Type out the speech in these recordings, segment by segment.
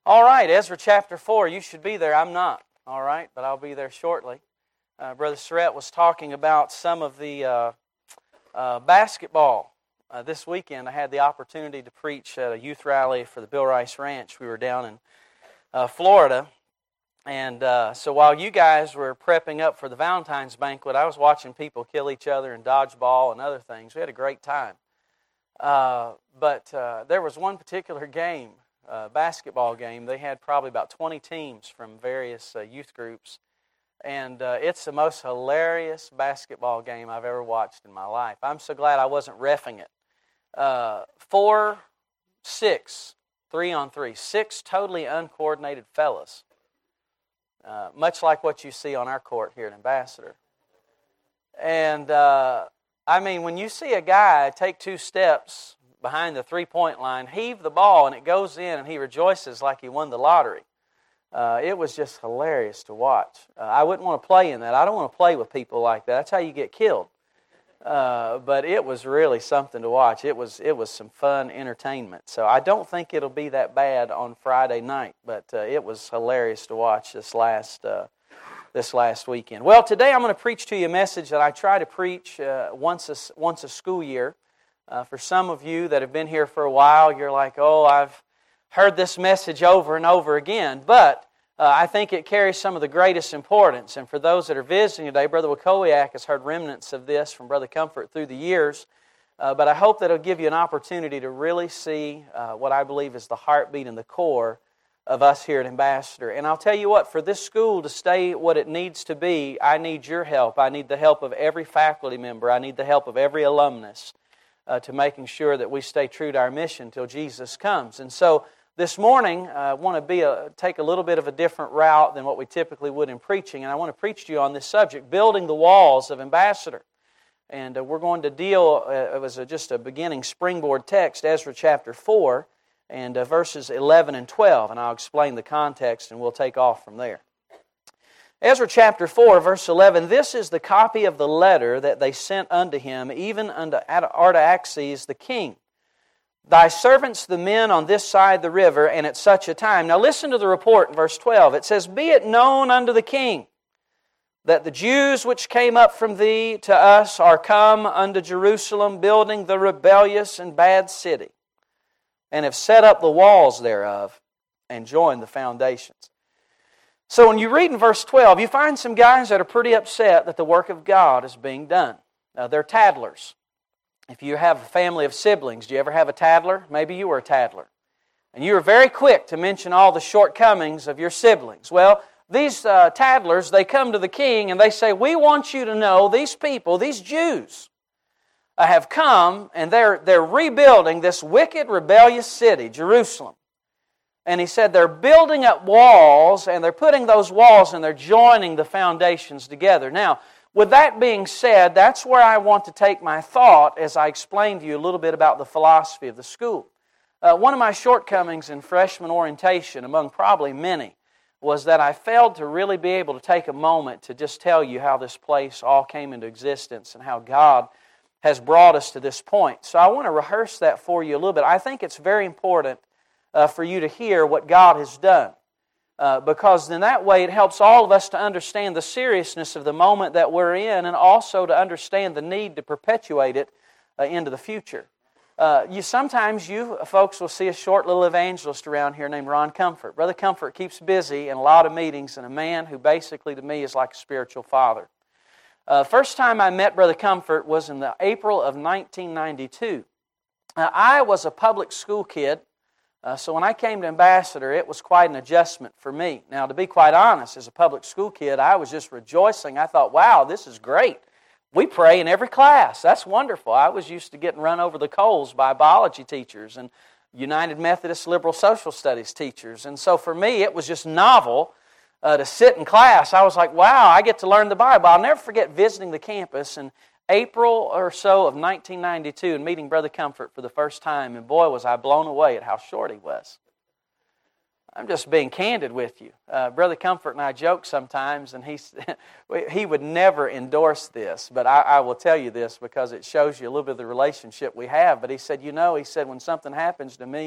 All right, Ezra chapter 4. You should be there. I'm not. All right, but I'll be there shortly. Brother Surratt was talking about some of the basketball. This weekend I had the opportunity to preach at a youth rally for the Bill Rice Ranch. We were down in Florida. And so while you guys were prepping up for the Valentine's banquet, I was watching people kill each other and dodgeball and other things. We had a great time. But there was one particular game, basketball game. They had probably about 20 teams from various youth groups. And it's the most hilarious basketball game I've ever watched in my life. I'm so glad I wasn't reffing it. 4, 6, 3-on-3, 6 totally uncoordinated fellas. Much like what you see on our court here at Ambassador. And, I mean, when you see a guy take 2 steps behind the three-point line, heave the ball, and it goes in, and he rejoices like he won the lottery. It was just hilarious to watch. I wouldn't want to play in that. I don't want to play with people like that. That's how you get killed. But it was really something to watch. It was some fun entertainment. So I don't think it'll be that bad on Friday night, but it was hilarious to watch this last weekend. Well, today I'm going to preach to you a message that I try to preach once a school year. For some of you that have been here for a while, you're like, oh, I've heard this message over and over again, but I think it carries some of the greatest importance. And for those that are visiting today, Brother Wakowiak has heard remnants of this from Brother Comfort through the years. But I hope that it'll give you an opportunity to really see what I believe is the heartbeat and the core of us here at Ambassador. And I'll tell you what, for this school to stay what it needs to be, I need your help. I need the help of every faculty member. I need the help of every alumnus to making sure that we stay true to our mission until Jesus comes. And so this morning, I want to take a little bit of a different route than what we typically would in preaching, and I want to preach to you on this subject, building the walls of Ambassador. And we're going to deal, it was just a beginning springboard text, Ezra chapter 4, and verses 11 and 12, and I'll explain the context, and we'll take off from there. Ezra chapter 4, verse 11, this is the copy of the letter that they sent unto him, even unto Artaxerxes the king. Thy servants, the men on this side the river, and at such a time. Now listen to the report in verse 12. It says, be it known unto the king that the Jews which came up from thee to us are come unto Jerusalem, building the rebellious and bad city, and have set up the walls thereof, and joined the foundations. So when you read in verse 12, you find some guys that are pretty upset that the work of God is being done. They're tattlers. If you have a family of siblings, do you ever have a tattler? Maybe you were a tattler. And you were very quick to mention all the shortcomings of your siblings. Well, these tattlers, they come to the king and they say, we want you to know these people, these Jews, have come and they're rebuilding this wicked, rebellious city, Jerusalem. And he said they're building up walls and they're putting those walls and they're joining the foundations together. Now, with that being said, that's where I want to take my thought as I explain to you a little bit about the philosophy of the school. One of my shortcomings in freshman orientation, among probably many, was that I failed to really be able to take a moment to just tell you how this place all came into existence and how God has brought us to this point. So I want to rehearse that for you a little bit. I think it's very important for you to hear what God has done. Because in that way it helps all of us to understand the seriousness of the moment that we're in and also to understand the need to perpetuate it into the future. Sometimes you folks will see a short little evangelist around here named Ron Comfort. Brother Comfort keeps busy in a lot of meetings and a man who basically to me is like a spiritual father. First time I met Brother Comfort was in the April of 1992. I was a public school kid. So when I came to Ambassador, it was quite an adjustment for me. Now, to be quite honest, as a public school kid, I was just rejoicing. I thought, wow, this is great. We pray in every class. That's wonderful. I was used to getting run over the coals by biology teachers and United Methodist Liberal Social Studies teachers. And so for me, it was just novel to sit in class. I was like, wow, I get to learn the Bible. I'll never forget visiting the campus in April or so of 1992 and meeting Brother Comfort for the first time, and boy, was I blown away at how short he was. I'm just being candid with you. Brother Comfort and I joke sometimes, and he would never endorse this, but I will tell you this because it shows you a little bit of the relationship we have. But he said, when something happens to me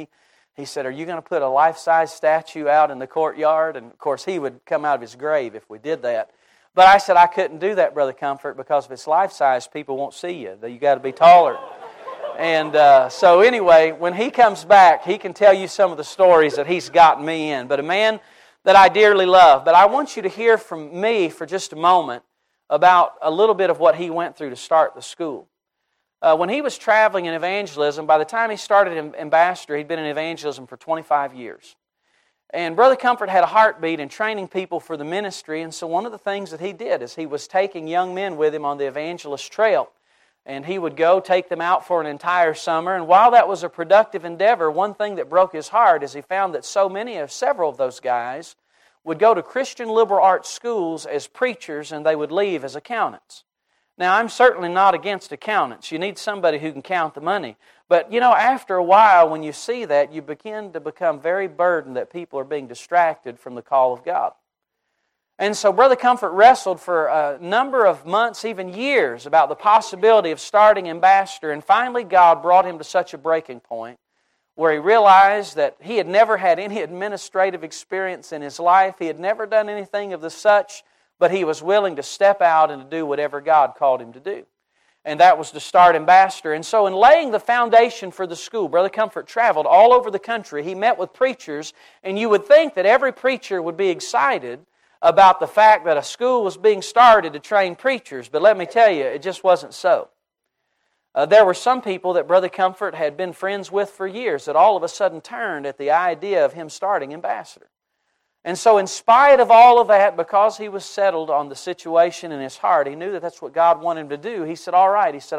He said, "Are you going to put a life-size statue out in the courtyard?" And, of course, he would come out of his grave if we did that. But I said, "I couldn't do that, Brother Comfort, because if it's life-size, people won't see you. You got to be taller." And so anyway, when he comes back, he can tell you some of the stories that he's gotten me in. But a man that I dearly love. But I want you to hear from me for just a moment about a little bit of what he went through to start the school. When he was traveling in evangelism, by the time he started in Ambassador, he'd been in evangelism for 25 years. And Brother Comfort had a heartbeat in training people for the ministry, and so one of the things that he did is he was taking young men with him on the evangelist trail. And he would go take them out for an entire summer, and while that was a productive endeavor, one thing that broke his heart is he found that several of those guys would go to Christian liberal arts schools as preachers, and they would leave as accountants. Now, I'm certainly not against accountants. You need somebody who can count the money. But, after a while, when you see that, you begin to become very burdened that people are being distracted from the call of God. And so Brother Comfort wrestled for a number of months, even years, about the possibility of starting Ambassador, and finally God brought him to such a breaking point where he realized that he had never had any administrative experience in his life. He had never done anything of the such, but he was willing to step out and to do whatever God called him to do. And that was to start Ambassador. And so in laying the foundation for the school, Brother Comfort traveled all over the country. He met with preachers, and you would think that every preacher would be excited about the fact that a school was being started to train preachers. But let me tell you, it just wasn't so. There were some people that Brother Comfort had been friends with for years that all of a sudden turned at the idea of him starting Ambassador. And so in spite of all of that, because he was settled on the situation in his heart, he knew that that's what God wanted him to do. He said, all right, he said,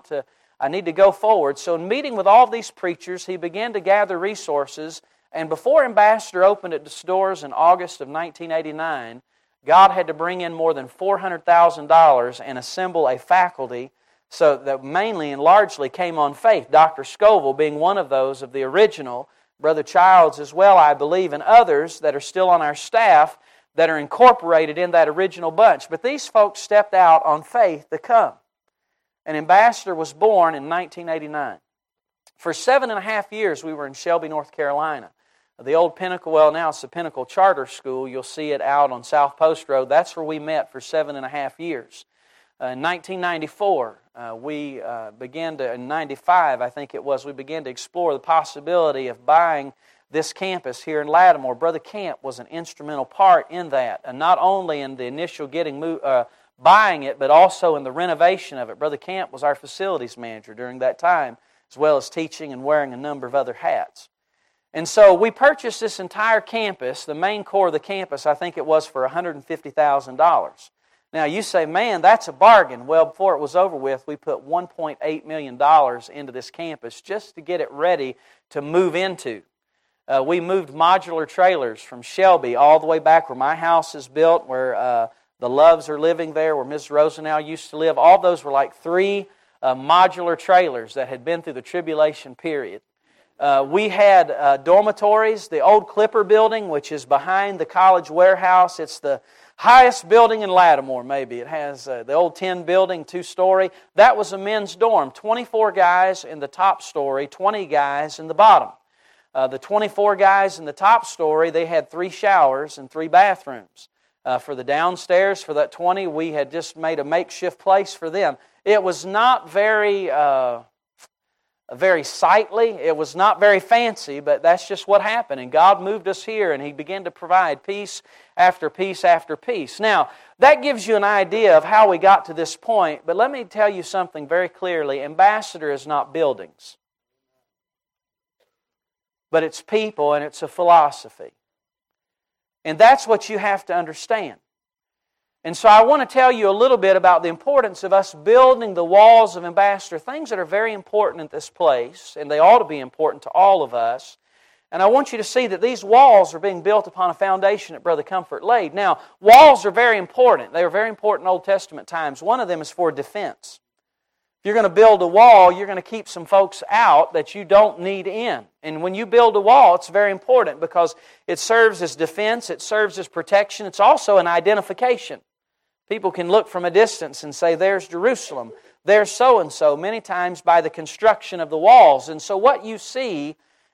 I need to go forward. So in meeting with all these preachers, he began to gather resources. And before Ambassador opened its doors in August of 1989, God had to bring in more than $400,000 and assemble a faculty so that mainly and largely came on faith. Dr. Scoville being one of those of the original, Brother Childs as well, I believe, and others that are still on our staff that are incorporated in that original bunch. But these folks stepped out on faith to come. An Ambassador was born in 1989. For 7.5 years, we were in Shelby, North Carolina. The old Pinnacle, well, now it's the Pinnacle Charter School. You'll see it out on South Post Road. That's where we met for 7.5 years. In 1994, we began to, in 95, I think it was, we began to explore the possibility of buying this campus here in Lattimore. Brother Camp was an instrumental part in that, and not only in the initial buying it, but also in the renovation of it. Brother Camp was our facilities manager during that time, as well as teaching and wearing a number of other hats. And so we purchased this entire campus, the main core of the campus, I think it was for $150,000. Now you say, man, that's a bargain. Well, before it was over with, we put $1.8 million into this campus just to get it ready to move into. We moved modular trailers from Shelby all the way back where my house is built, where the Loves are living there, where Ms. Rosenau used to live. All those were like 3 modular trailers that had been through the tribulation period. We had dormitories, the old Clipper building, which is behind the college warehouse. It's the highest building in Lattimore, maybe. It has the old tin building, 2-story. That was a men's dorm. 24 guys in the top story, 20 guys in the bottom. The 24 guys in the top story, they had 3 showers and 3 bathrooms. For the downstairs, for that 20, we had just made a makeshift place for them. It was not very sightly. It was not very fancy, but that's just what happened. And God moved us here, and He began to provide piece after piece after piece. Now, that gives you an idea of how we got to this point, but let me tell you something very clearly. Ambassador is not buildings, but it's people, and it's a philosophy. And that's what you have to understand. And so I want to tell you a little bit about the importance of us building the walls of Ambassador, things that are very important in this place, and they ought to be important to all of us. And I want you to see that these walls are being built upon a foundation that Brother Comfort laid. Now, walls are very important. They were very important in Old Testament times. One of them is for defense. If you're going to build a wall, you're going to keep some folks out that you don't need in. And when you build a wall, it's very important because it serves as defense, it serves as protection, it's also an identification. People can look from a distance and say, there's Jerusalem, there's so-and-so, many times by the construction of the walls. And so what you see,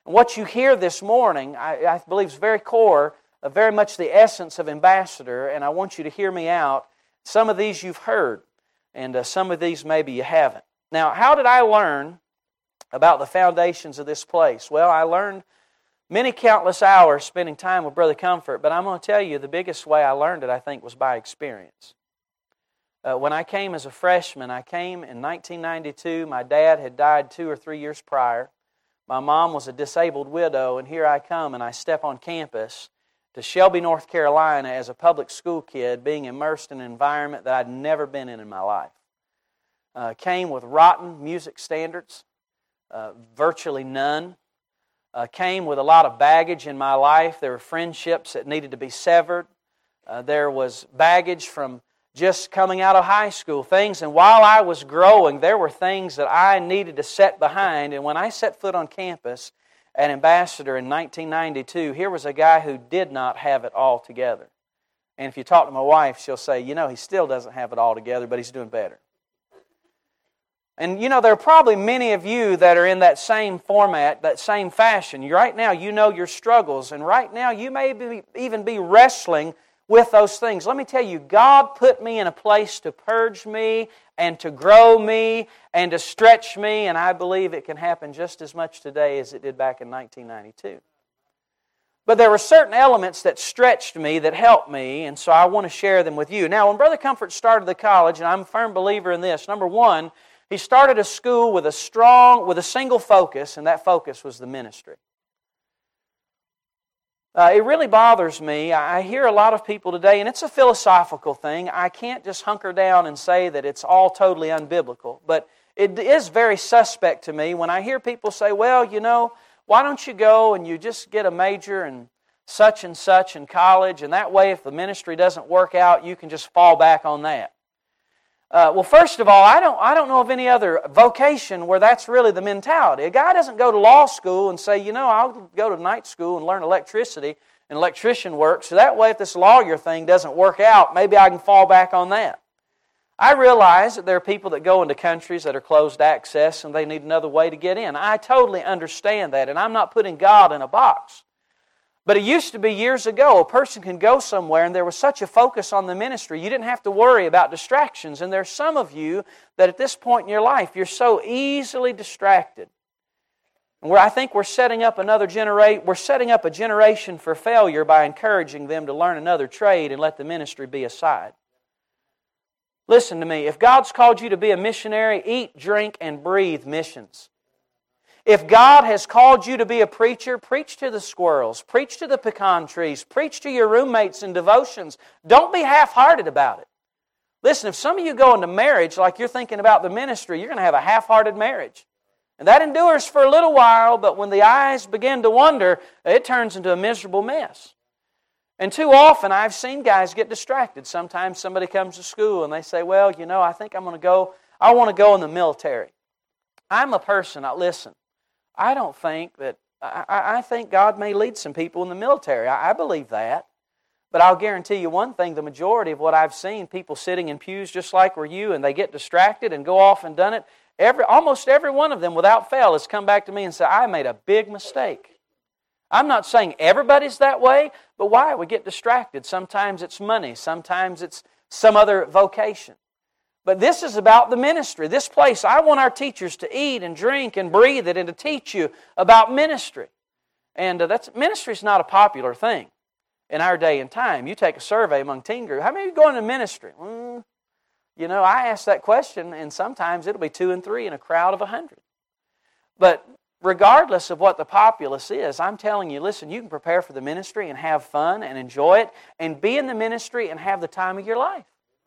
And what you hear this morning, I believe is very core, very much the essence of Ambassador, and I want you to hear me out. Some of these you've heard, and some of these maybe you haven't. Now, how did I learn about the foundations of this place? Well, I learned many countless hours spending time with Brother Comfort, but I'm going to tell you the biggest way I learned it, I think, was by experience. When I came as a freshman, I came in 1992. My dad had died 2 or 3 years prior. My mom was a disabled widow, and here I come and I step on campus to Shelby, North Carolina as a public school kid, being immersed in an environment that I'd never been in my life. Came with rotten music standards, virtually none. Came with a lot of baggage in my life. There were friendships that needed to be severed. There was baggage from just coming out of high school, things. And while I was growing, there were things that I needed to set behind. And when I set foot on campus at Ambassador in 1992, here was a guy who did not have it all together. And if you talk to my wife, she'll say, you know, he still doesn't have it all together, but he's doing better. And you know, there are probably many of you that are in that same format, that same fashion. Right now, you know your struggles, and right now you may even be wrestling with those things. Let me tell you, God put me in a place to purge me and to grow me and to stretch me, and I believe it can happen just as much today as it did back in 1992. But there were certain elements that stretched me, that helped me, and so I want to share them with you. Now, when Brother Comfort started the college, and I'm a firm believer in this, number one, he started a school with a single focus, and that focus was the ministry. It really bothers me. I hear a lot of people today, and it's a philosophical thing. I can't just hunker down and say that it's all totally unbiblical, but it is very suspect to me when I hear people say, well, you know, why don't you go and you just get a major in such and such in college, and that way if the ministry doesn't work out, you can just fall back on that. Well, first of all, I don't know of any other vocation where that's really the mentality. A guy doesn't go to law school and say, you know, I'll go to night school and learn electricity and electrician work, so that way if this lawyer thing doesn't work out, maybe I can fall back on that. I realize that there are people that go into countries that are closed access and they need another way to get in. I totally understand that, and I'm not putting God in a box. But it used to be years ago, a person can go somewhere and there was such a focus on the ministry, you didn't have to worry about distractions. And there's some of you that at this point in your life, you're so easily distracted. And I think we're setting up a generation for failure by encouraging them to learn another trade and let the ministry be aside. Listen to me, if God's called you to be a missionary, eat, drink, and breathe missions. If God has called you to be a preacher, preach to the squirrels, preach to the pecan trees, preach to your roommates in devotions. Don't be half-hearted about it. Listen, if some of you go into marriage like you're thinking about the ministry, you're going to have a half-hearted marriage. And that endures for a little while, but when the eyes begin to wander, it turns into a miserable mess. And too often I've seen guys get distracted. Sometimes somebody comes to school and they say, well, you know, I think I want to go in the military. I'm a person, listen, I don't think that, I think God may lead some people in the military. I believe that. But I'll guarantee you one thing, the majority of what I've seen, people sitting in pews just like were you, and they get distracted and go off and done it. Almost every one of them, without fail, has come back to me and said, I made a big mistake. I'm not saying everybody's that way, but why? We get distracted. Sometimes it's money. Sometimes it's some other vocation. But this is about the ministry. This place, I want our teachers to eat and drink and breathe it and to teach you about ministry. And ministry is not a popular thing in our day and time. You take a survey among teen groups. How many of you go into ministry? You know, I ask that question, and sometimes it'll be 2 and 3 in a crowd of 100. But regardless of what the populace is, I'm telling you, listen, you can prepare for the ministry and have fun and enjoy it and be in the ministry and have the time of your life.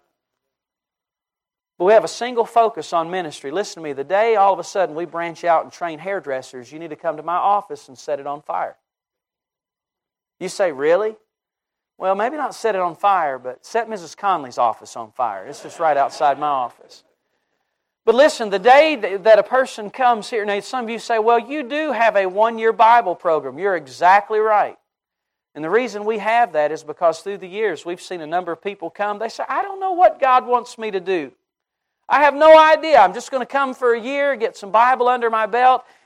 But we have a single focus on ministry. Listen to me, the day all of a sudden we branch out and train hairdressers, you need to come to my office and set it on fire. You say, really? Well, maybe not set it on fire, but set Mrs. Conley's office on fire. It's just right outside my office. But listen, the day that a person comes here, now some of you say, well, you do have a 1-year Bible program. You're exactly right. And the reason we have that is because through the years we've seen a number of people come. They say, I don't know what God wants me to do. I have no idea. I'm just going to come for a year, get some Bible under my belt,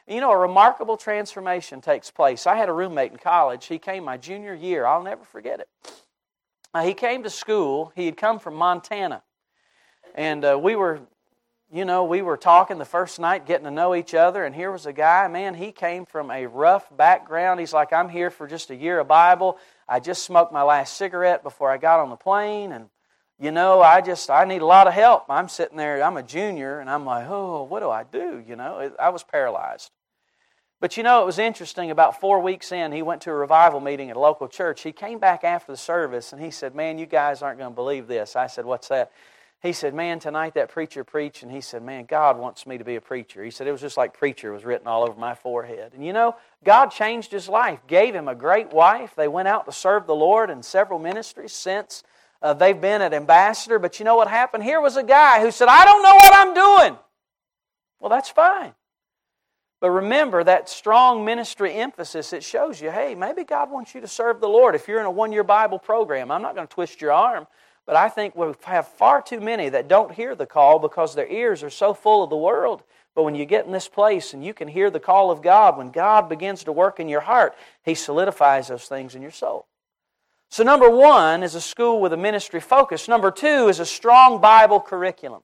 You know, a remarkable transformation takes place. I had a roommate in college. He came my junior year. I'll never forget it. He came to school. He had come from Montana. And we were talking the first night, getting to know each other, and here was a guy, man, he came from a rough background. He's like, I'm here for just a year of Bible. I just smoked my last cigarette before I got on the plane, and, you know, I need a lot of help. I'm sitting there, I'm a junior, and I'm like, oh, what do I do? You know, I was paralyzed. But, you know, it was interesting. About 4 weeks in, he went to a revival meeting at a local church. He came back after the service, and he said, man, you guys aren't going to believe this. I said, what's that? He said, man, tonight that preacher preached, and he said, man, God wants me to be a preacher. He said, it was just like preacher was written all over my forehead. And you know, God changed his life, gave him a great wife. They went out to serve the Lord in several ministries since they've been at Ambassador. But you know what happened? Here was a guy who said, I don't know what I'm doing. Well, that's fine. But remember that strong ministry emphasis, it shows you, hey, maybe God wants you to serve the Lord. If you're in a one-year Bible program, I'm not going to twist your arm. But I think we have far too many that don't hear the call because their ears are so full of the world. But when you get in this place and you can hear the call of God, when God begins to work in your heart, He solidifies those things in your soul. So number one is a school with a ministry focus. Number two is a strong Bible curriculum.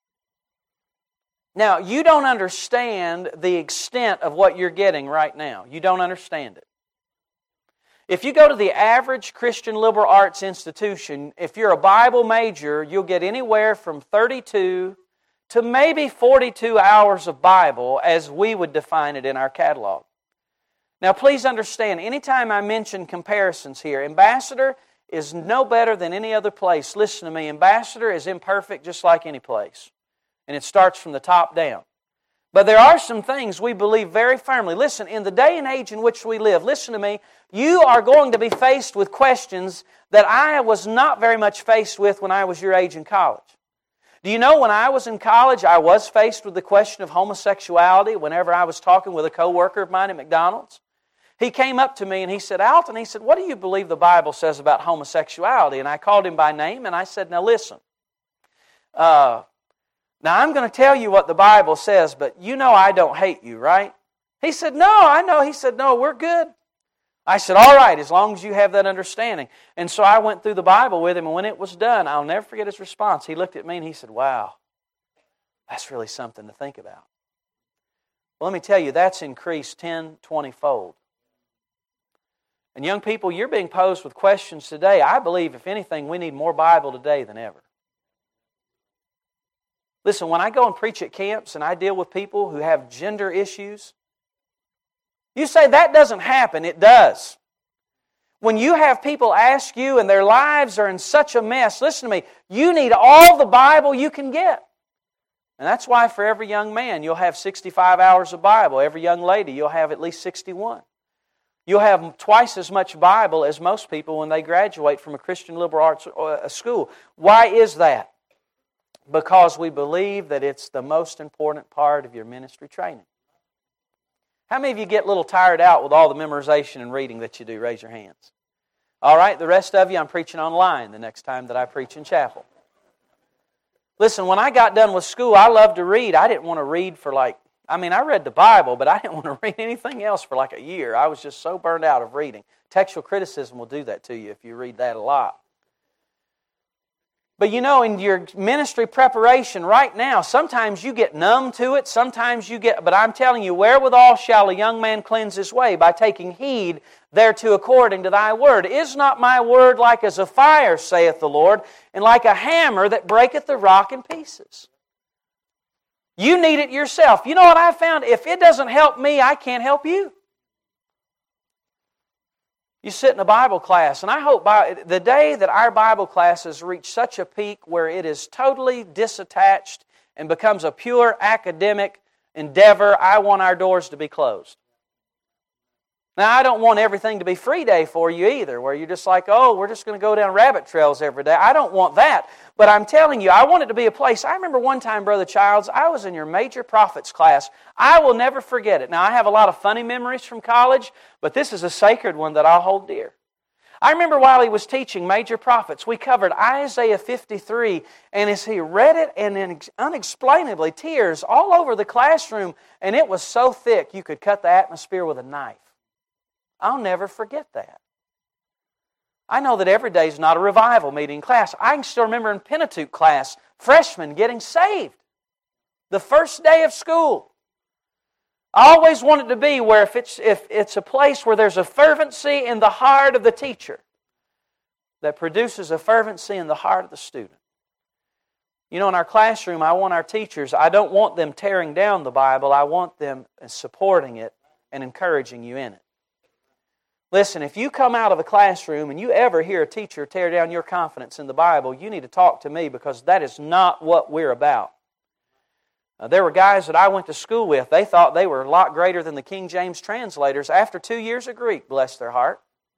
Now, you don't understand the extent of what you're getting right now. You don't understand it. If you go to the average Christian liberal arts institution, if you're a Bible major, you'll get anywhere from 32 to maybe 42 hours of Bible as we would define it in our catalog. Now please understand, anytime I mention comparisons here, Ambassador is no better than any other place. Listen to me, Ambassador is imperfect just like any place. And it starts from the top down. But there are some things we believe very firmly. Listen, in the day and age in which we live, listen to me, you are going to be faced with questions that I was not very much faced with when I was your age in college. Do you know when I was in college, I was faced with the question of homosexuality whenever I was talking with a coworker of mine at McDonald's? He came up to me and he said, Alton, he said, what do you believe the Bible says about homosexuality? And I called him by name and I said, now listen, now, I'm going to tell you what the Bible says, but you know I don't hate you, right? He said, no, I know. He said, no, we're good. I said, all right, as long as you have that understanding. And so I went through the Bible with him, and when it was done, I'll never forget his response. He looked at me and he said, wow, that's really something to think about. Well, let me tell you, that's increased 10, 20-fold. And young people, you're being posed with questions today. I believe, if anything, we need more Bible today than ever. Listen, when I go and preach at camps and I deal with people who have gender issues, you say that doesn't happen. It does. When you have people ask you and their lives are in such a mess, listen to me, you need all the Bible you can get. And that's why for every young man, you'll have 65 hours of Bible. Every young lady, you'll have at least 61. You'll have twice as much Bible as most people when they graduate from a Christian liberal arts school. Why is that? Because we believe that it's the most important part of your ministry training. How many of you get a little tired out with all the memorization and reading that you do? Raise your hands. All right, the rest of you, I'm preaching online the next time that I preach in chapel. Listen, when I got done with school, I loved to read. I didn't want to read for I read the Bible, but I didn't want to read anything else for like a year. I was just so burned out of reading. Textual criticism will do that to you if you read that a lot. But you know, in your ministry preparation right now, sometimes you get numb to it, but I'm telling you, wherewithal shall a young man cleanse his way? By taking heed thereto according to thy word. Is not my word like as a fire, saith the Lord, and like a hammer that breaketh the rock in pieces? You need it yourself. You know what I found? If it doesn't help me, I can't help you. You sit in a Bible class, and I hope the day that our Bible classes reach such a peak where it is totally disattached and becomes a pure academic endeavor, I want our doors to be closed. Now, I don't want everything to be free day for you either, where you're just like, oh, we're just going to go down rabbit trails every day. I don't want that. But I'm telling you, I want it to be a place. I remember one time, Brother Childs, I was in your Major Prophets class. I will never forget it. Now, I have a lot of funny memories from college, but this is a sacred one that I'll hold dear. I remember while he was teaching major prophets, we covered Isaiah 53, and as he read it, and unexplainably, tears all over the classroom, and it was so thick you could cut the atmosphere with a knife. I'll never forget that. I know that every day is not a revival meeting class. I can still remember in Pentateuch class, freshmen getting saved. The first day of school. I always want it to be where if it's a place where there's a fervency in the heart of the teacher that produces a fervency in the heart of the student. You know, in our classroom, I want our teachers, I don't want them tearing down the Bible. I want them supporting it and encouraging you in it. Listen, if you come out of a classroom and you ever hear a teacher tear down your confidence in the Bible, you need to talk to me because that is not what we're about. There were guys that I went to school with, they thought they were a lot greater than the King James translators after 2 years of Greek, bless their heart.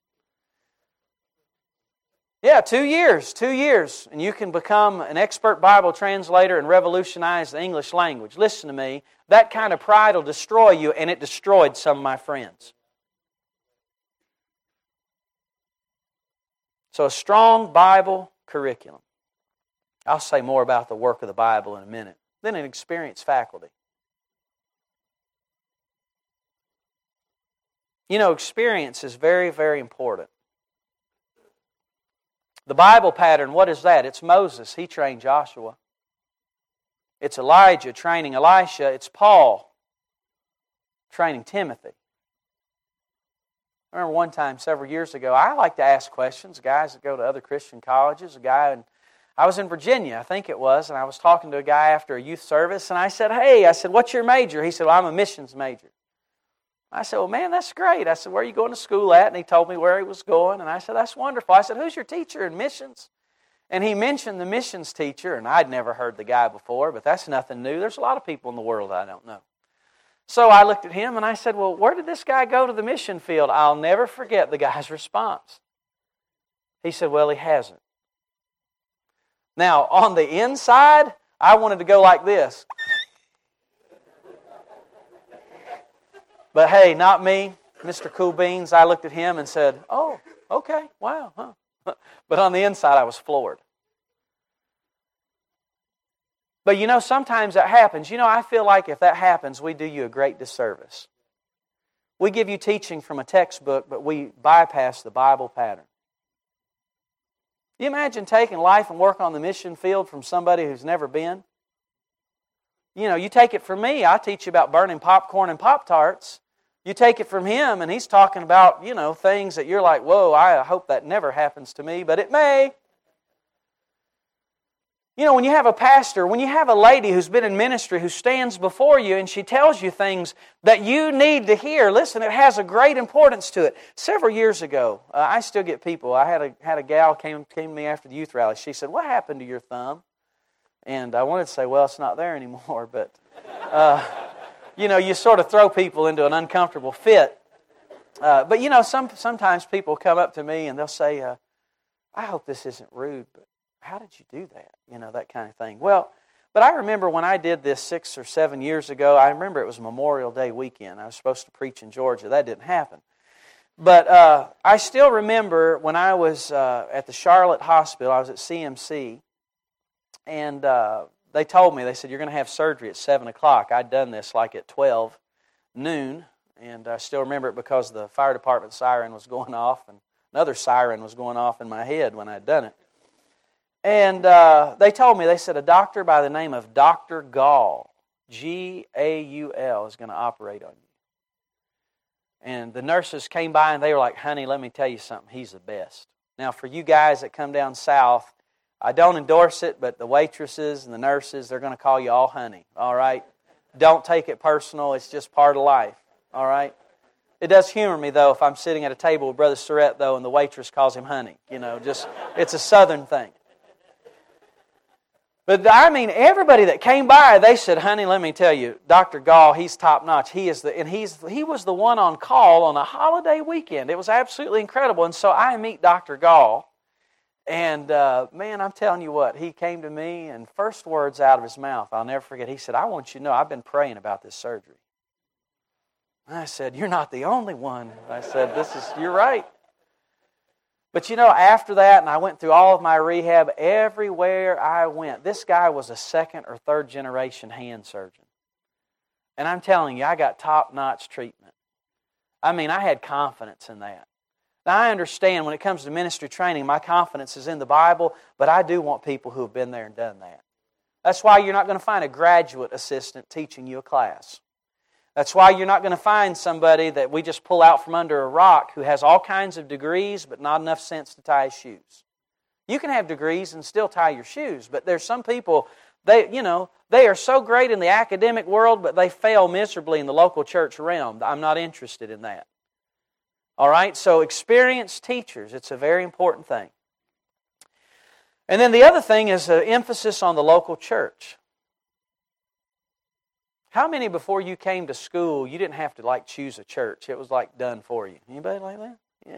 Yeah, 2 years, 2 years, and you can become an expert Bible translator and revolutionize the English language. Listen to me, that kind of pride will destroy you, and it destroyed some of my friends. So a strong Bible curriculum. I'll say more about the work of the Bible in a minute. Then an experienced faculty. You know, experience is very, very important. The Bible pattern, what is that? It's Moses. He trained Joshua. It's Elijah training Elisha. It's Paul training Timothy. I remember one time several years ago, I like to ask questions. Guys that go to other Christian colleges, I was in Virginia, I think it was, and I was talking to a guy after a youth service, and I said, hey, what's your major? He said, well, I'm a missions major. I said, well, man, that's great. I said, where are you going to school at? And he told me where he was going, and I said, that's wonderful. I said, who's your teacher in missions? And he mentioned the missions teacher, and I'd never heard the guy before, but that's nothing new. There's a lot of people in the world I don't know. So I looked at him, and I said, well, where did this guy go to the mission field? I'll never forget the guy's response. He said, well, he hasn't. Now, on the inside, I wanted to go like this. But hey, not me, Mr. Cool Beans. I looked at him and said, oh, okay, wow, huh. But on the inside, I was floored. But you know, sometimes that happens. You know, I feel like if that happens, we do you a great disservice. We give you teaching from a textbook, but we bypass the Bible pattern. You imagine taking life and work on the mission field from somebody who's never been? You know, you take it from me, I teach you about burning popcorn and Pop-Tarts. You take it from him, and he's talking about, you know, things that you're like, whoa, I hope that never happens to me, but it may. You know, when you have a pastor, when you have a lady who's been in ministry who stands before you and she tells you things that you need to hear, listen, it has a great importance to it. Several years ago, I still get people. I had a gal came to me after the youth rally. She said, what happened to your thumb? And I wanted to say, well, it's not there anymore. But, you know, you sort of throw people into an uncomfortable fit. But, you know, sometimes people come up to me and they'll say, I hope this isn't rude, but how did you do that? You know, that kind of thing. Well, but I remember when I did this 6 or 7 years ago, I remember it was Memorial Day weekend. I was supposed to preach in Georgia. That didn't happen. But I still remember when I was at the Charlotte Hospital, I was at CMC, and they told me, they said, you're going to have surgery at 7 o'clock. I'd done this like at 12 noon, and I still remember it because the fire department siren was going off, and another siren was going off in my head when I'd done it. And they told me, they said, a doctor by the name of Dr. Gall, G-A-U-L, is going to operate on you. And the nurses came by and they were like, honey, let me tell you something, he's the best. Now, for you guys that come down south, I don't endorse it, but the waitresses and the nurses, they're going to call you all honey, all right? Don't take it personal, it's just part of life, all right? It does humor me, though, if I'm sitting at a table with Brother Surratt, though, and the waitress calls him honey. You know, just, it's a southern thing. But I mean, everybody that came by, they said, honey, let me tell you, Dr. Gall, he's top notch. He was the one on call on a holiday weekend. It was absolutely incredible. And so I meet Dr. Gall, and man, I'm telling you what, he came to me, and first words out of his mouth, I'll never forget, he said, I want you to know, I've been praying about this surgery. I said, you're not the only one. I said, you're right. But after that, and I went through all of my rehab, everywhere I went, this guy was a second or third generation hand surgeon. And I'm telling you, I got top-notch treatment. I mean, I had confidence in that. Now, I understand when it comes to ministry training, my confidence is in the Bible, but I do want people who have been there and done that. That's why you're not going to find a graduate assistant teaching you a class. That's why you're not going to find somebody that we just pull out from under a rock who has all kinds of degrees but not enough sense to tie his shoes. You can have degrees and still tie your shoes, but there's some people, they are so great in the academic world, but they fail miserably in the local church realm. I'm not interested in that. All right, so experienced teachers, it's a very important thing. And then the other thing is the emphasis on the local church. How many before you came to school, you didn't have to choose a church? It was done for you. Anybody like that?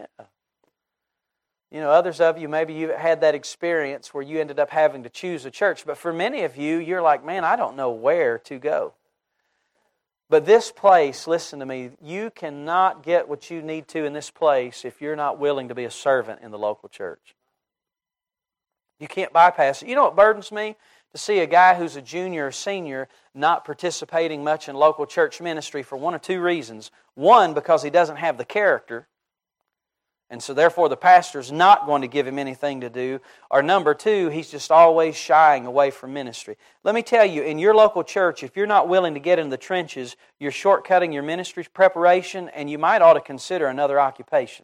Yeah. Others of you, maybe you had that experience where you ended up having to choose a church. But for many of you, you're like, man, I don't know where to go. But this place, listen to me, you cannot get what you need to in this place if you're not willing to be a servant in the local church. You can't bypass it. You know what burdens me? To see a guy who's a junior or senior not participating much in local church ministry for one of two reasons. One, because he doesn't have the character, and so therefore the pastor's not going to give him anything to do. Or number two, he's just always shying away from ministry. Let me tell you, in your local church, if you're not willing to get in the trenches, you're shortcutting your ministry preparation, and you might ought to consider another occupation.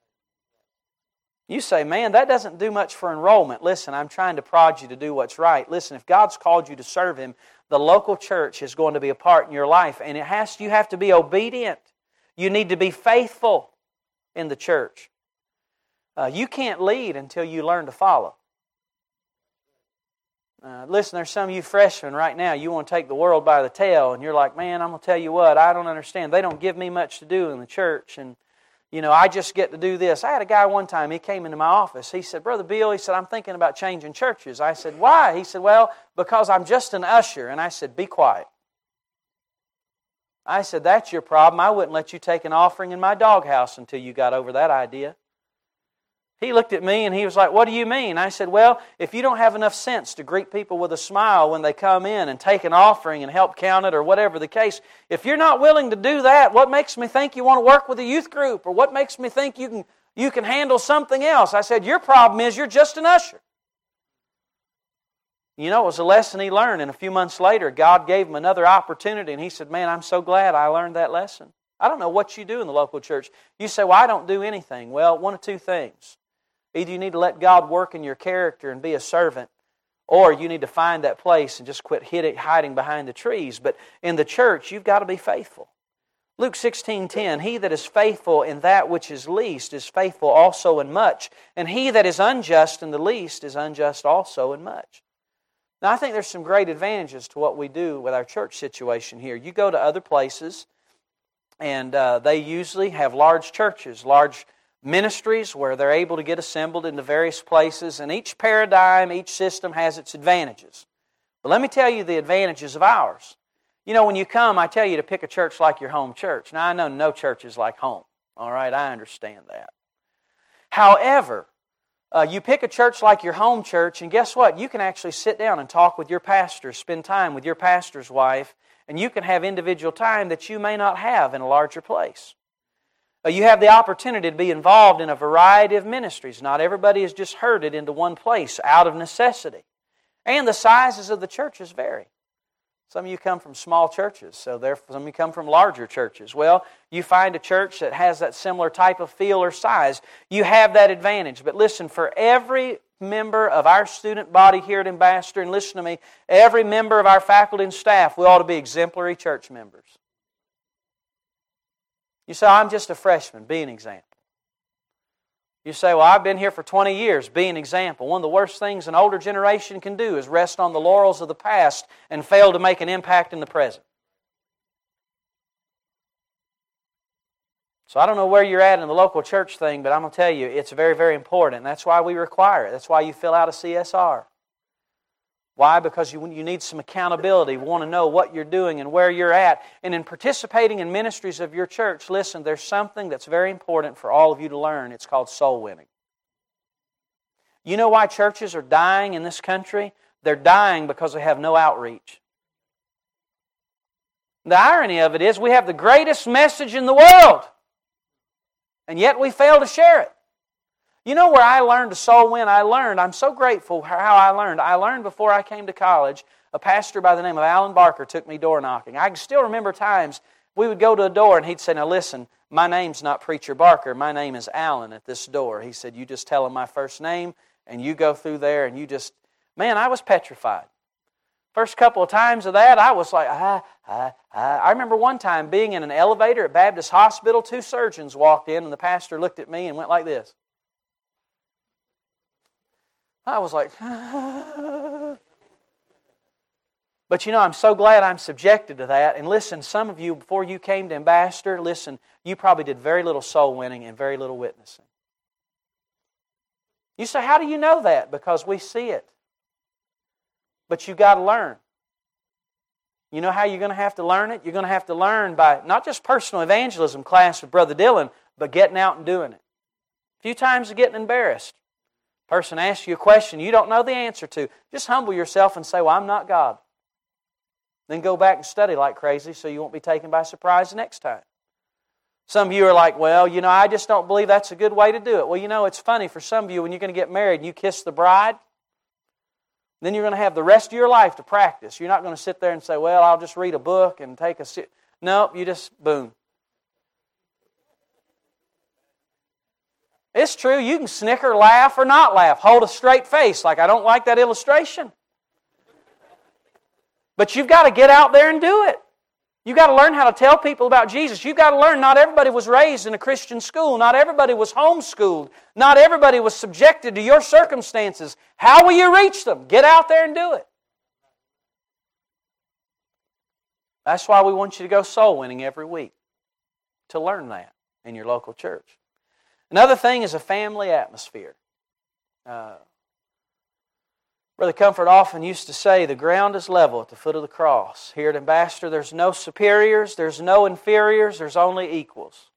You say, man, that doesn't do much for enrollment. Listen, I'm trying to prod you to do what's right. Listen, if God's called you to serve Him, the local church is going to be a part in your life, and you have to be obedient. You need to be faithful in the church. You can't lead until you learn to follow. Listen, there's some of you freshmen right now, you want to take the world by the tail, and you're like, man, I'm going to tell you what, I don't understand. They don't give me much to do in the church, and I just get to do this. I had a guy one time, he came into my office. He said, Brother Bill, he said, I'm thinking about changing churches. I said, why? He said, well, because I'm just an usher. And I said, be quiet. I said, that's your problem. I wouldn't let you take an offering in my doghouse until you got over that idea. He looked at me and he was like, what do you mean? I said, well, if you don't have enough sense to greet people with a smile when they come in and take an offering and help count it or whatever the case, if you're not willing to do that, what makes me think you want to work with a youth group? Or what makes me think you can handle something else? I said, your problem is you're just an usher. It was a lesson he learned, and a few months later, God gave him another opportunity, and he said, man, I'm so glad I learned that lesson. I don't know what you do in the local church. You say, well, I don't do anything. Well, one of two things. Either you need to let God work in your character and be a servant, or you need to find that place and just quit hiding behind the trees. But in the church, you've got to be faithful. Luke 16:10, he that is faithful in that which is least is faithful also in much, and he that is unjust in the least is unjust also in much. Now, I think there's some great advantages to what we do with our church situation here. You go to other places, and they usually have large churches, large ministries where they're able to get assembled into various places, and each paradigm, each system has its advantages. But let me tell you the advantages of ours. When you come, I tell you to pick a church like your home church. Now, I know no church is like home. All right, I understand that. However, you pick a church like your home church, and guess what? You can actually sit down and talk with your pastor, spend time with your pastor's wife, and you can have individual time that you may not have in a larger place. You have the opportunity to be involved in a variety of ministries. Not everybody is just herded into one place out of necessity. And the sizes of the churches vary. Some of you come from small churches, so some of you come from larger churches. Well, you find a church that has that similar type of feel or size. You have that advantage. But listen, for every member of our student body here at Ambassador, and listen to me, every member of our faculty and staff, we ought to be exemplary church members. You say, I'm just a freshman. Be an example. You say, well, I've been here for 20 years. Be an example. One of the worst things an older generation can do is rest on the laurels of the past and fail to make an impact in the present. So I don't know where you're at in the local church thing, but I'm going to tell you, it's very, very important. That's why we require it. That's why you fill out a CSR. Why? Because you need some accountability. You want to know what you're doing and where you're at. And in participating in ministries of your church, listen, there's something that's very important for all of you to learn. It's called soul winning. You know why churches are dying in this country? They're dying because they have no outreach. The irony of it is we have the greatest message in the world, and yet we fail to share it. You know where I learned to soul win? I'm so grateful for how I learned. I learned before I came to college. A pastor by the name of Alan Barker took me door knocking. I can still remember times we would go to a door and he'd say, now listen, my name's not Preacher Barker. My name is Alan at this door. He said, you just tell him my first name and you go through there and you just... Man, I was petrified. First couple of times of that, I was like, I remember one time being in an elevator at Baptist Hospital. 2 surgeons walked in and the pastor looked at me and went like this. I was like, But you know, I'm so glad I'm subjected to that. And listen, some of you, before you came to Ambassador, listen, you probably did very little soul winning and very little witnessing. You say, how do you know that? Because we see it. But you've got to learn. You know how you're going to have to learn it? You're going to have to learn by not just personal evangelism class with Brother Dillon, but getting out and doing it. A few times of getting embarrassed. Person asks you a question you don't know the answer to. Just humble yourself and say, well, I'm not God. Then go back and study like crazy so you won't be taken by surprise the next time. Some of you are like, well, you know, I just don't believe that's a good way to do it. Well, you know, it's funny for some of you when you're going to get married and you kiss the bride, then you're going to have the rest of your life to practice. You're not going to sit there and say, well, I'll just read a book and take a sip. No, you just, boom. It's true. You can snicker, laugh, or not laugh. Hold a straight face like I don't like that illustration. But you've got to get out there and do it. You've got to learn how to tell people about Jesus. You've got to learn not everybody was raised in a Christian school. Not everybody was homeschooled. Not everybody was subjected to your circumstances. How will you reach them? Get out there and do it. That's why we want you to go soul winning every week. To learn that in your local church. Another thing is a family atmosphere. Brother Comfort often used to say, the ground is level at the foot of the cross. Here at Ambassador, there's no superiors, there's no inferiors, there's only equals.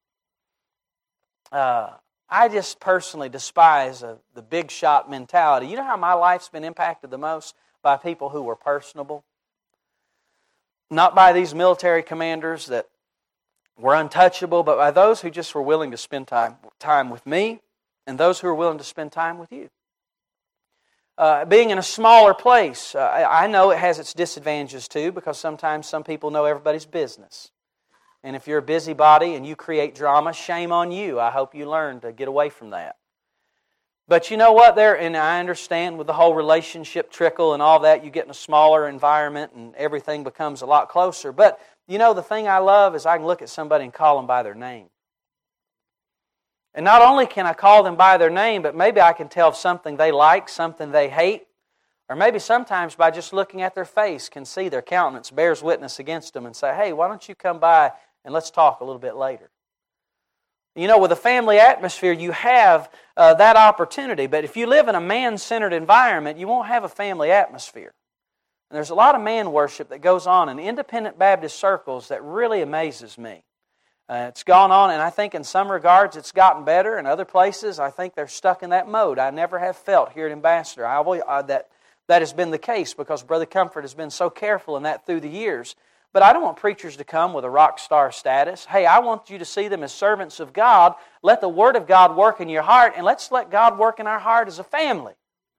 I just personally despise the big shot mentality. You know how my life's been impacted the most? By people who were personable. Not by these military commanders that were untouchable, but by those who just were willing to spend time with me and those who were willing to spend time with you. Being in a smaller place, I know it has its disadvantages too, because sometimes some people know everybody's business. And if you're a busybody and you create drama, shame on you. I hope you learn to get away from that. But you know what? And I understand with the whole relationship trickle and all that, you get in a smaller environment and everything becomes a lot closer. But you know, the thing I love is I can look at somebody and call them by their name. And not only can I call them by their name, but maybe I can tell something they like, something they hate, or maybe sometimes by just looking at their face can see their countenance bears witness against them and say, hey, why don't you come by and let's talk a little bit later. You know, with a family atmosphere, you have that opportunity. But if you live in a man-centered environment, you won't have a family atmosphere. And there's a lot of man worship that goes on in independent Baptist circles that really amazes me. It's gone on, and I think in some regards it's gotten better. In other places, I think they're stuck in that mode. I never have felt here at Ambassador that has been the case because Brother Comfort has been so careful in that through the years. But I don't want preachers to come with a rock star status. Hey, I want you to see them as servants of God. Let the Word of God work in your heart, and let's let God work in our heart as a family.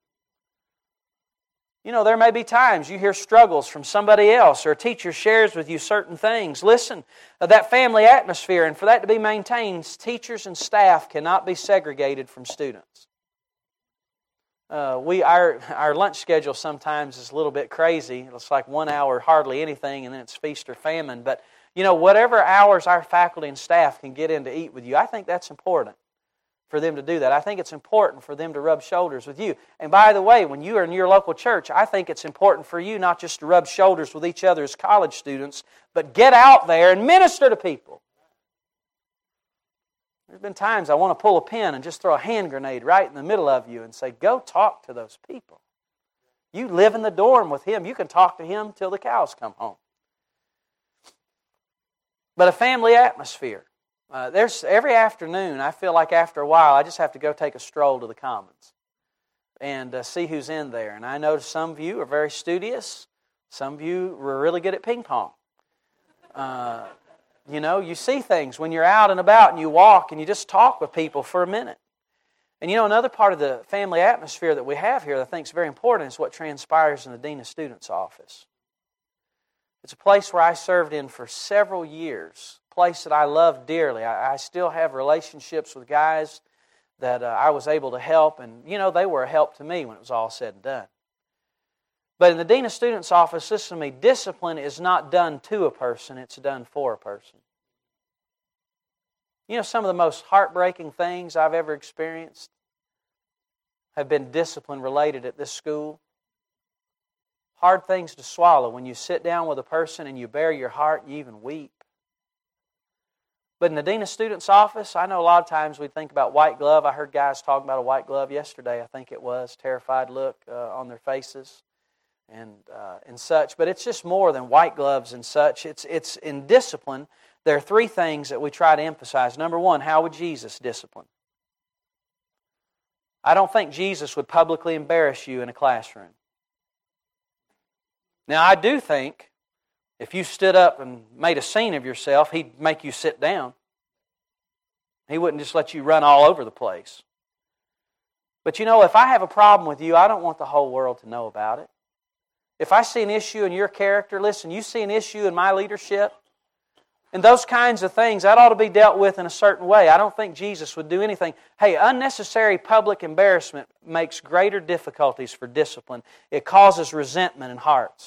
You know, there may be times you hear struggles from somebody else or a teacher shares with you certain things. Listen, that family atmosphere, and for that to be maintained, teachers and staff cannot be segregated from students. Our lunch schedule sometimes is a little bit crazy. It's like 1 hour, hardly anything, and then it's feast or famine. But, you know, whatever hours our faculty and staff can get in to eat with you, I think that's important for them to do that. I think it's important for them to rub shoulders with you. And by the way, when you are in your local church, I think it's important for you not just to rub shoulders with each other as college students, but get out there and minister to people. There's been times I want to pull a pin and just throw a hand grenade right in the middle of you and say, go talk to those people. You live in the dorm with him. You can talk to him till the cows come home. But a family atmosphere. There's every afternoon, I feel like after a while, I just have to go take a stroll to the Commons. and see who's in there. And I know some of you are very studious. Some of you are really good at ping pong. You see things when you're out and about and you walk and you just talk with people for a minute. And another part of the family atmosphere that we have here that I think is very important is what transpires in the Dean of Students office. It's a place where I served in for several years, a place that I love dearly. I still have relationships with guys that I was able to help, and they were a help to me when it was all said and done. But in the Dean of Students office, listen to me, discipline is not done to a person, it's done for a person. Some of the most heartbreaking things I've ever experienced have been discipline related at this school. Hard things to swallow when you sit down with a person and you bare your heart and you even weep. But in the Dean of Students office, I know a lot of times we think about white glove. I heard guys talking about a white glove yesterday, I think it was, terrified look on their faces and such. But it's just more than white gloves and such. It's in discipline. There are three things that we try to emphasize. Number one, how would Jesus discipline? I don't think Jesus would publicly embarrass you in a classroom. Now, I do think if you stood up and made a scene of yourself, He'd make you sit down. He wouldn't just let you run all over the place. But if I have a problem with you, I don't want the whole world to know about it. If I see an issue in your character, listen, you see an issue in my leadership, and those kinds of things, that ought to be dealt with in a certain way. I don't think Jesus would do anything. Hey, unnecessary public embarrassment makes greater difficulties for discipline. It causes resentment in hearts.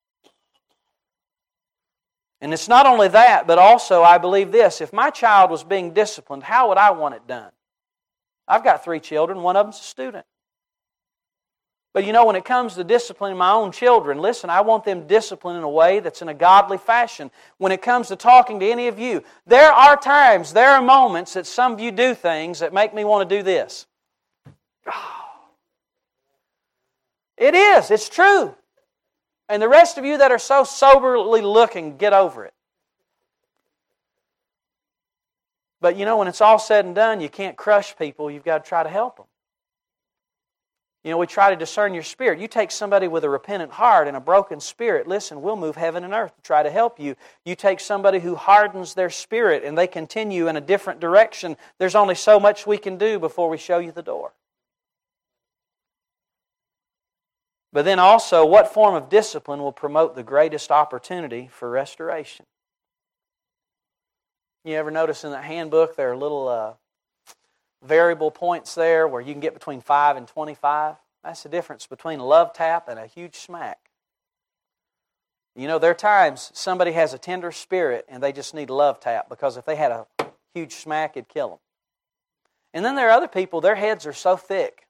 And it's not only that, but also I believe this. If my child was being disciplined, how would I want it done? I've got 3 children. One of them's a student. But when it comes to disciplining my own children, listen, I want them disciplined in a way that's in a godly fashion. When it comes to talking to any of you, there are times, there are moments that some of you do things that make me want to do this. It is. It's true. And the rest of you that are so soberly looking, get over it. But when it's all said and done, you can't crush people. You've got to try to help them. We try to discern your spirit. You take somebody with a repentant heart and a broken spirit, listen, we'll move heaven and earth to try to help you. You take somebody who hardens their spirit and they continue in a different direction, there's only so much we can do before we show you the door. But then also, what form of discipline will promote the greatest opportunity for restoration? You ever notice in that handbook there are little variable points there where you can get between 5 and 25? That's the difference between a love tap and a huge smack. There are times somebody has a tender spirit and they just need a love tap, because if they had a huge smack, it'd kill them. And then there are other people, their heads are so thick,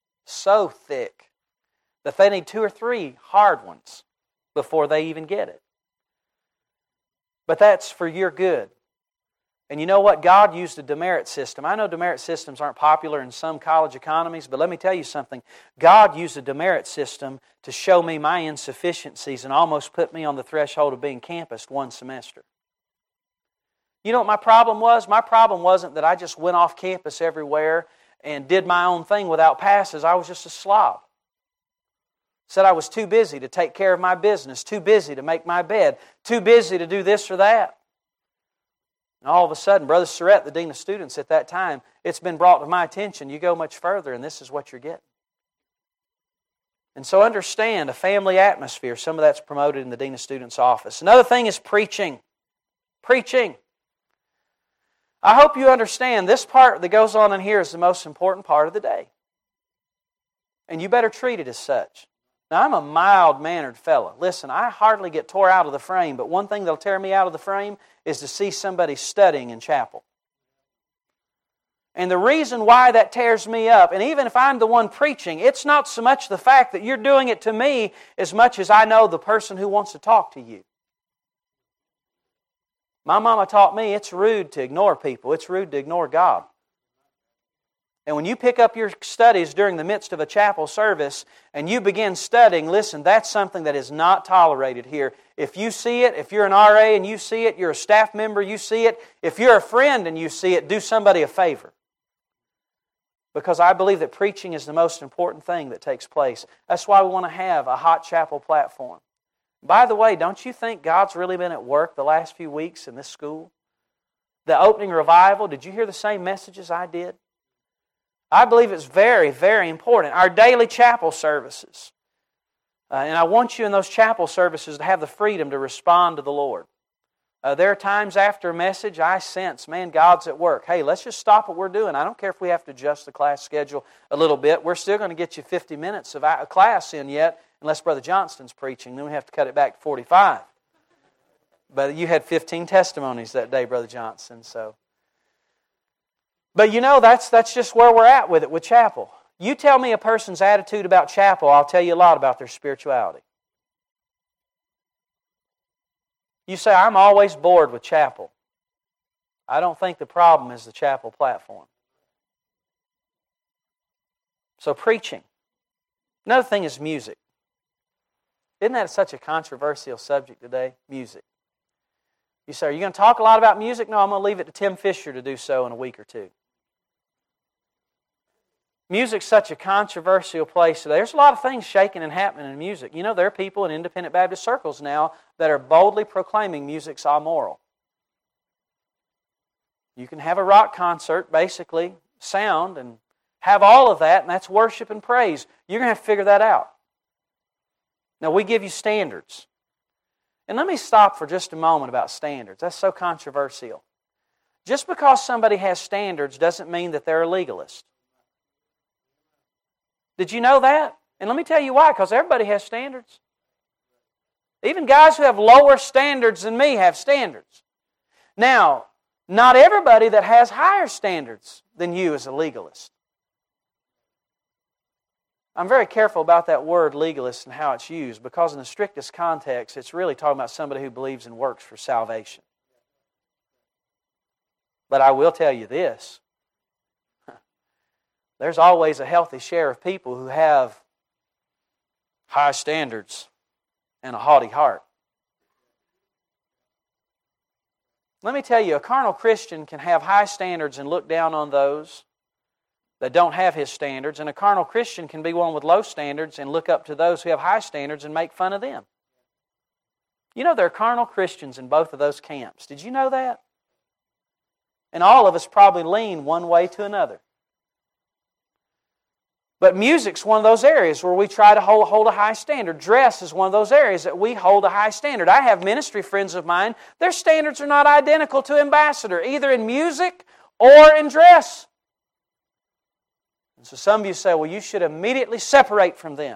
that they need 2 or 3 hard ones before they even get it. But that's for your good. And you know what? God used a demerit system. I know demerit systems aren't popular in some college economies, but let me tell you something. God used a demerit system to show me my insufficiencies and almost put me on the threshold of being campused 1 semester. You know what my problem was? My problem wasn't that I just went off campus everywhere and did my own thing without passes. I was just a slob. Said I was too busy to take care of my business, too busy to make my bed, too busy to do this or that. And all of a sudden, Brother Surratt, the Dean of Students at that time, it's been brought to my attention, you go much further and this is what you're getting. And so understand, a family atmosphere, some of that's promoted in the Dean of Students office. Another thing is preaching. Preaching. I hope you understand this part that goes on in here is the most important part of the day. And you better treat it as such. Now, I'm a mild-mannered fellow. Listen, I hardly get tore out of the frame, but one thing that'll tear me out of the frame is to see somebody studying in chapel. And the reason why that tears me up, and even if I'm the one preaching, it's not so much the fact that you're doing it to me as much as I know the person who wants to talk to you. My mama taught me it's rude to ignore people. It's rude to ignore God. And when you pick up your studies during the midst of a chapel service and you begin studying, listen, that's something that is not tolerated here. If you see it, if you're an RA and you see it, you're a staff member, you see it, if you're a friend and you see it, do somebody a favor. because I believe that preaching is the most important thing that takes place. That's why we want to have a Hot Chapel platform. By the way, don't you think God's really been at work the last few weeks in this school? The opening revival, did you hear the same messages I did? I believe it's very, very important. Our daily chapel services. And I want you in those chapel services to have the freedom to respond to the Lord. There are times after a message I sense, man, God's at work. Hey, let's just stop what we're doing. I don't care if we have to adjust the class schedule a little bit. We're still going to get you 50 minutes of class in yet, unless Brother Johnston's preaching. Then we have to cut it back to 45. But you had 15 testimonies that day, Brother Johnston. But you know, that's just where we're at with it, with chapel. You tell me a person's attitude about chapel, I'll tell you a lot about their spirituality. You say, I'm always bored with chapel. I don't think the problem is the chapel platform. So preaching. Another thing is music. Isn't that such a controversial subject today? Music. You say, are you going to talk a lot about music? No, I'm going to leave it to Tim Fisher to do so in a week or two. Music's such a controversial place today. There's a lot of things shaking and happening in music. You know, there are people in independent Baptist circles now that are boldly proclaiming music's amoral. You can have a rock concert, basically, sound, and have all of that, and that's worship and praise. You're going to have to figure that out. Now, we give you standards. And let me stop for just a moment about standards. That's so controversial. Just because somebody has standards doesn't mean that they're a legalist. Did you know that? And let me tell you why, because everybody has standards. Even guys who have lower standards than me have standards. Now, not everybody that has higher standards than you is a legalist. I'm very careful about that word legalist and how it's used, because in the strictest context, it's really talking about somebody who believes in works for salvation. But I will tell you this. There's always a healthy share of people who have high standards and a haughty heart. Let me tell you, a carnal Christian can have high standards and look down on those that don't have his standards, and a carnal Christian can be one with low standards and look up to those who have high standards and make fun of them. You know, there are carnal Christians in both of those camps. Did you know that? And all of us probably lean one way to another. But music's one of those areas where we try to hold a high standard. Dress is one of those areas that we hold a high standard. I have ministry friends of mine, their standards are not identical to Ambassador, either in music or in dress. And so some of you say, well, you should immediately separate from them.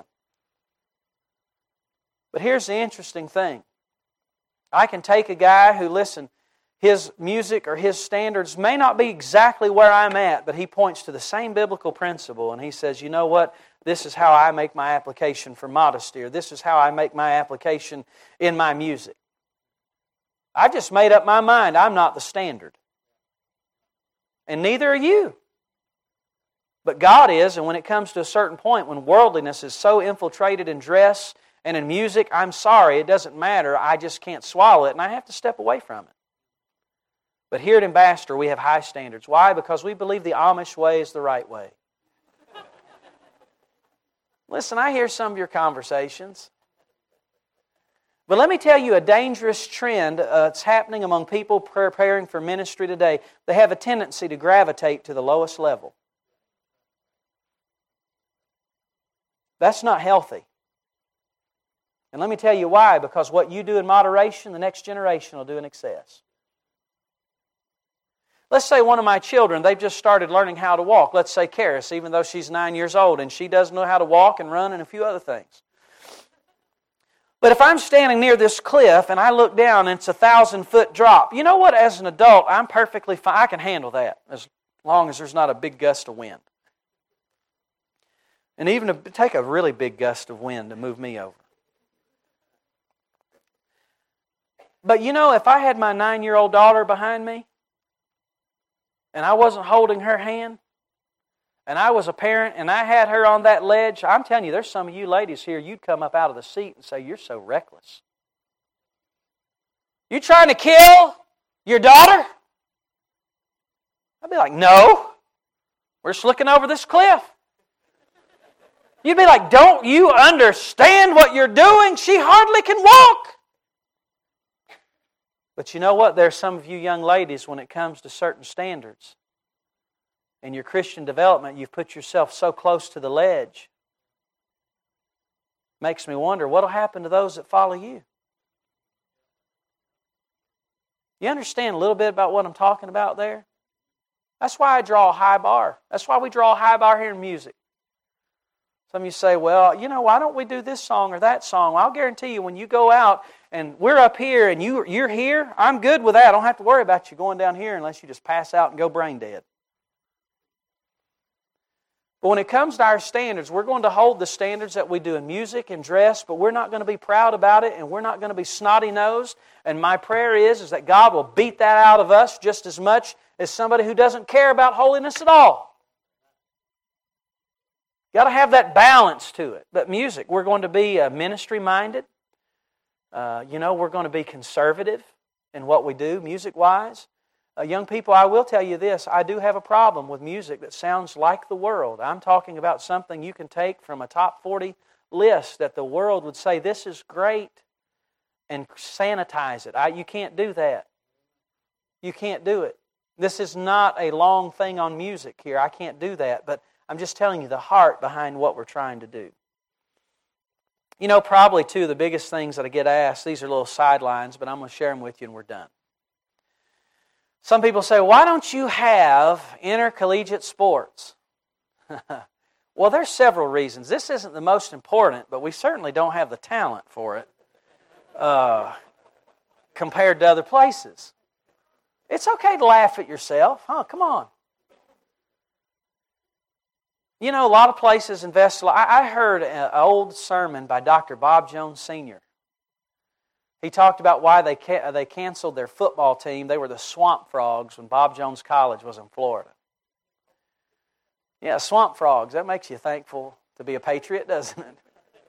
But here's the interesting thing. I can take a guy who, listen, his music or his standards may not be exactly where I'm at, but he points to the same biblical principle and he says, you know what, this is how I make my application for modesty, or this is how I make my application in my music. I've just made up my mind I'm not the standard. And neither are you. But God is, and when it comes to a certain point, when worldliness is so infiltrated in dress and in music, I'm sorry, it doesn't matter, I just can't swallow it and I have to step away from it. But here at Ambassador, we have high standards. Why? Because we believe the Amish way is the right way. Listen, I hear some of your conversations. But let me tell you a dangerous trend that's happening among people preparing for ministry today. They have a tendency to gravitate to the lowest level. That's not healthy. And let me tell you why. Because what you do in moderation, the next generation will do in excess. Let's say one of my children, they've just started learning how to walk. Let's say Karis, even though she's 9 years old, and she does know how to walk and run and a few other things. But if I'm standing near this cliff and I look down and it's a 1,000-foot drop, you know what? As an adult, I'm perfectly fine. I can handle that as long as there's not a big gust of wind. And even if take a really big gust of wind to move me over. But you know, if I had my 9-year-old daughter behind me, and I wasn't holding her hand, and I was a parent, and I had her on that ledge, I'm telling you, there's some of you ladies here, you'd come up out of the seat and say, you're so reckless. You trying to kill your daughter? I'd be like, no. We're just looking over this cliff. You'd be like, don't you understand what you're doing? She hardly can walk. But you know what? There's some of you young ladies, when it comes to certain standards in your Christian development, you've put yourself so close to the ledge. Makes me wonder, what will happen to those that follow you? You understand a little bit about what I'm talking about there? That's why I draw a high bar. That's why we draw a high bar here in music. Some of you say, well, why don't we do this song or that song? Well, I'll guarantee you when you go out and we're up here and you're here, I'm good with that. I don't have to worry about you going down here unless you just pass out and go brain dead. But when it comes to our standards, we're going to hold the standards that we do in music and dress, but we're not going to be proud about it and we're not going to be snotty-nosed. And my prayer is that God will beat that out of us just as much as somebody who doesn't care about holiness at all. Got to have that balance to it. But music, we're going to be ministry-minded. We're going to be conservative in what we do, music-wise. Young people, I will tell you this. I do have a problem with music that sounds like the world. I'm talking about something you can take from a top 40 list that the world would say, this is great, and sanitize it. You can't do that. You can't do it. This is not a long thing on music here. I can't do that. But I'm just telling you the heart behind what we're trying to do. Probably two of the biggest things that I get asked, these are little sidelines, but I'm going to share them with you and we're done. Some people say, why don't you have intercollegiate sports? Well, there's several reasons. This isn't the most important, but we certainly don't have the talent for it compared to other places. It's okay to laugh at yourself. Come on. A lot of places invest a lot. I heard an old sermon by Dr. Bob Jones Sr. He talked about why they canceled their football team. They were the Swamp Frogs when Bob Jones College was in Florida. Yeah, Swamp Frogs. That makes you thankful to be a patriot, doesn't it?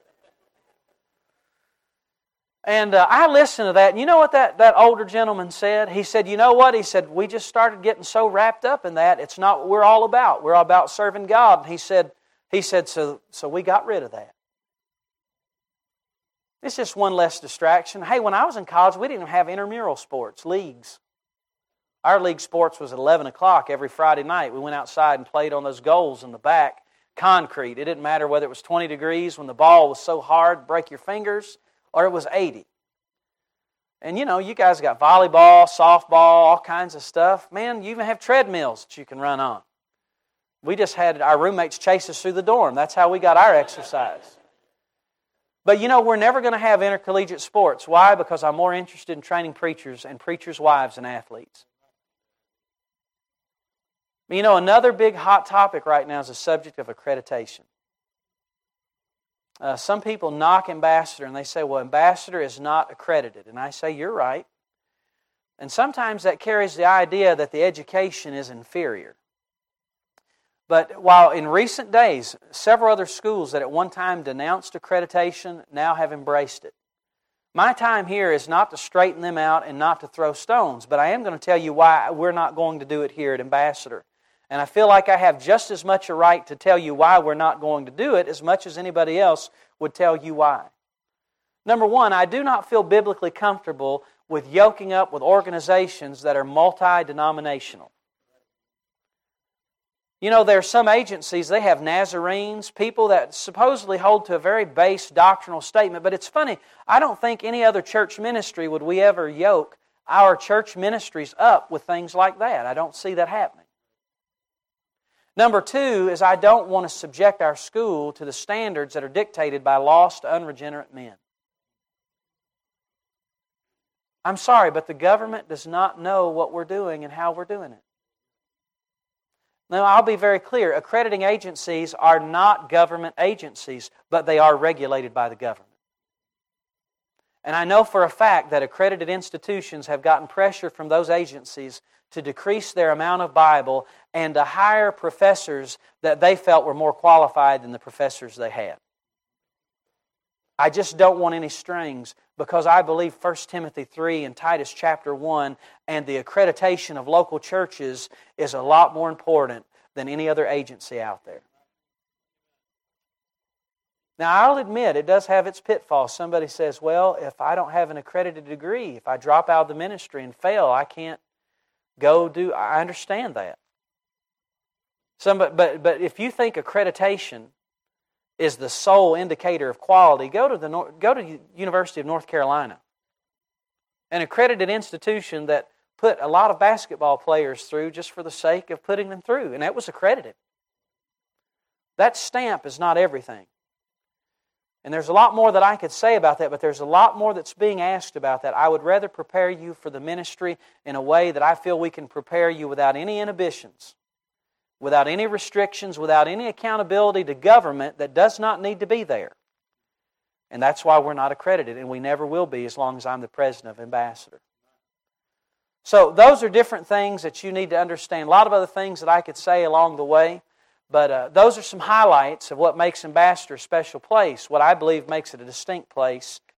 And I listened to that. And you know what that older gentleman said? He said, you know what? He said, we just started getting so wrapped up in that. It's not what we're all about. We're all about serving God. And he said, so we got rid of that. It's just one less distraction. Hey, when I was in college, we didn't have intramural sports, leagues. Our league sports was at 11 o'clock every Friday night. We went outside and played on those goals in the back, concrete. It didn't matter whether it was 20 degrees when the ball was so hard, break your fingers, or it was 80. And you guys got volleyball, softball, all kinds of stuff. Man, you even have treadmills that you can run on. We just had our roommates chase us through the dorm. That's how we got our exercise. But we're never going to have intercollegiate sports. Why? Because I'm more interested in training preachers and preachers' wives than athletes. Another big hot topic right now is the subject of accreditation. Some people knock Ambassador and they say, well, Ambassador is not accredited. And I say, you're right. And sometimes that carries the idea that the education is inferior. But while in recent days, several other schools that at one time denounced accreditation now have embraced it. My time here is not to straighten them out and not to throw stones, but I am going to tell you why we're not going to do it here at Ambassador. And I feel like I have just as much a right to tell you why we're not going to do it as much as anybody else would tell you why. Number one, I do not feel biblically comfortable with yoking up with organizations that are multi-denominational. There are some agencies, they have Nazarenes, people that supposedly hold to a very base doctrinal statement. But it's funny, I don't think any other church ministry would we ever yoke our church ministries up with things like that. I don't see that happening. Number two is I don't want to subject our school to the standards that are dictated by lost, unregenerate men. I'm sorry, but the government does not know what we're doing and how we're doing it. Now, I'll be very clear. Accrediting agencies are not government agencies, but they are regulated by the government. And I know for a fact that accredited institutions have gotten pressure from those agencies to decrease their amount of Bible and to hire professors that they felt were more qualified than the professors they had. I just don't want any strings because I believe 1 Timothy 3 and Titus chapter 1 and the accreditation of local churches is a lot more important than any other agency out there. Now, I'll admit, it does have its pitfalls. Somebody says, well, if I don't have an accredited degree, if I drop out of the ministry and fail, I can't go do... I understand that. But if you think accreditation is the sole indicator of quality, go to the University of North Carolina, an accredited institution that put a lot of basketball players through just for the sake of putting them through, and that was accredited. That stamp is not everything. And there's a lot more that I could say about that, but there's a lot more that's being asked about that. I would rather prepare you for the ministry in a way that I feel we can prepare you without any inhibitions, without any restrictions, without any accountability to government that does not need to be there. And that's why we're not accredited, and we never will be as long as I'm the president of Ambassador. So those are different things that you need to understand. A lot of other things that I could say along the way, but those are some highlights of what makes Ambassador a special place, what I believe makes it a distinct place